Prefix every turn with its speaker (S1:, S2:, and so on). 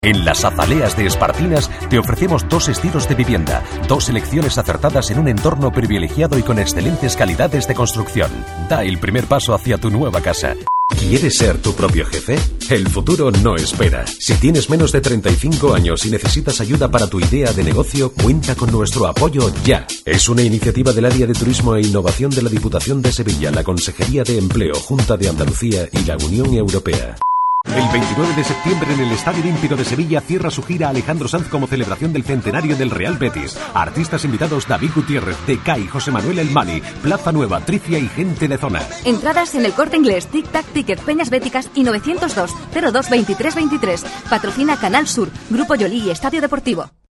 S1: En las Azaleas de Espartinas te ofrecemos 2 estilos de vivienda, 2 selecciones acertadas en un entorno privilegiado y con excelentes calidades de construcción. Da el primer paso hacia tu nueva casa. ¿Quieres ser tu propio jefe? El futuro no espera. Si tienes menos de 35 años y necesitas ayuda para tu idea de negocio, cuenta con nuestro apoyo ya. Es una iniciativa del Área de Turismo e Innovación de la Diputación de Sevilla, la Consejería de Empleo, Junta de Andalucía y la Unión Europea. El 29 de septiembre en el Estadio Olímpico de Sevilla cierra su gira Alejandro Sanz como celebración del centenario del Real Betis. Artistas invitados: David Gutiérrez, Decay, José Manuel El Mali, Plaza Nueva, Tricia y gente de zona.
S2: Entradas en El Corte Inglés, Tic Tac Ticket, Peñas Béticas y 902 02 23 23. Patrocina Canal Sur, Grupo Yolí y Estadio Deportivo.